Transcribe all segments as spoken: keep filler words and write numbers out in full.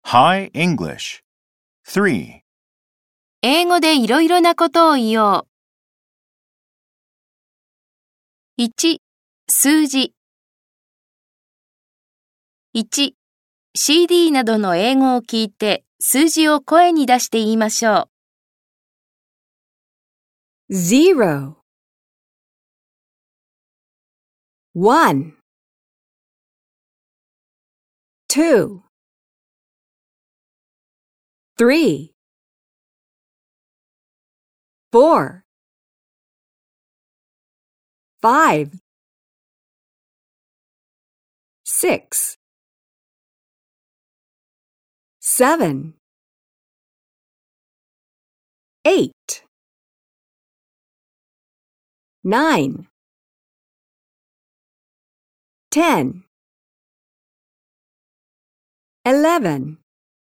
High English. three. 英語でいろいろなことを言おう。いち、数字。いち、シーディー などの英語を聞いて数字を声に出して言いましょう。 zero, one, two, three, four, five, six, seven, eight, nine, ten, eleven,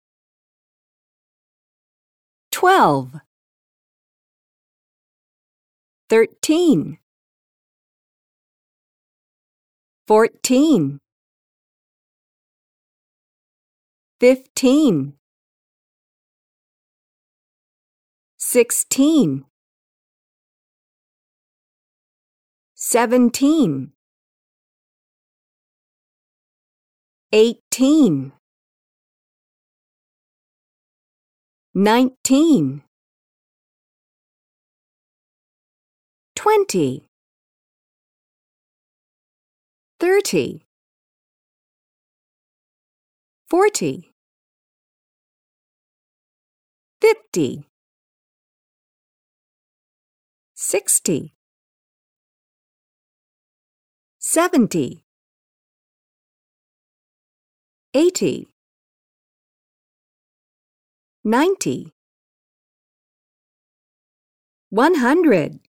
twelve, thirteen, fourteen, fifteen, sixteen, seventeen, eighteen, nineteen, twenty, thirty, forty, fifty, sixty, seventy, eighty, ninety, one hundred.